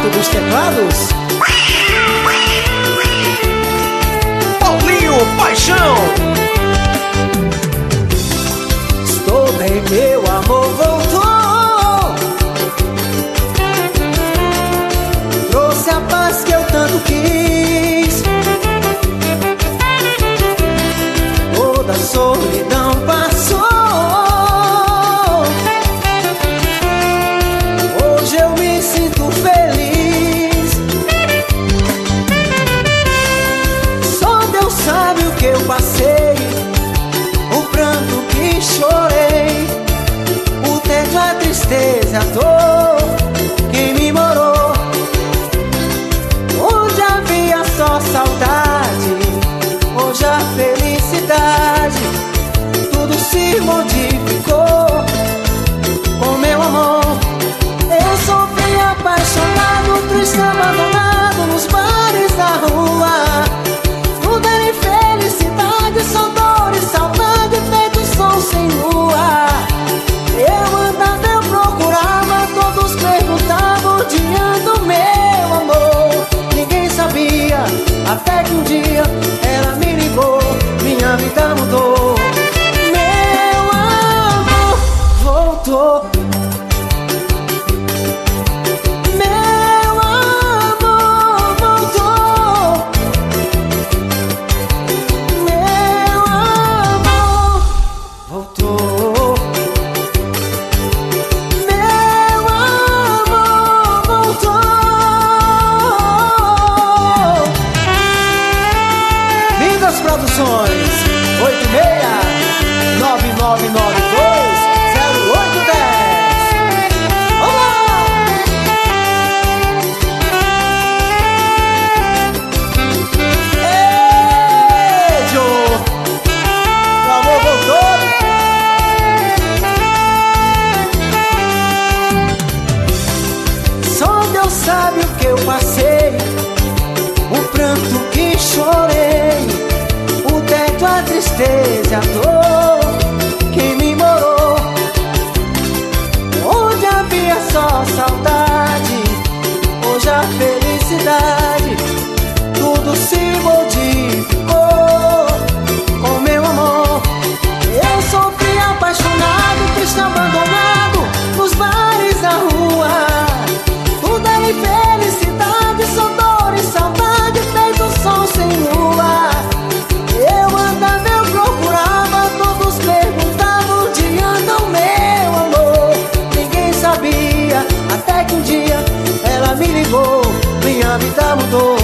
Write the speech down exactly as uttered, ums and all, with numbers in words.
Renato dos teclados. Paulinho Paixão. Estou bem, meu amor voltou. Trouxe a paz que eu tanto quis. Toda a solidão passou. Hoje eu me sinto feliz. Só Deus sabe o que eu passei, o pranto que chorei, o tédio, a tristeza, a dor que me morou. Onde havia só saudade, hoje a felicidade, tudo se modificou com meu amor. Eu sofri apaixonado, triste, abandonado nos bares da rua. Tudo era infelicidade, só dor e saudade, feito som sem lua. Eu andava, eu procurava, todos perguntavam onde anda o meu amor. Ninguém sabia, até que um dia ela me ligou, minha vida mudou. Meu amor voltou. Meu amor voltou. Meu amor voltou. Meu amor voltou. Lindas Produções, oito seis nove nove nove dois zero oito um zero. Vamos lá! Ei, Joe! Meu amor voltou. Só Deus sabe o que eu passei, o pranto que chorei, o teto, a tristeza, a dor que me morou. Onde havia só saudade, hoje a felicidade, tudo se modificou com meu amor. Eu sofri apaixonado, triste, abandonado nos bares da rua. Tudo era infelicidade, só dor e saudade, feito som sem lua. Eu andava, eu procurava, todos perguntavam onde anda o meu amor. Ninguém sabia, até que um dia ela me ligou, minha vida mudou.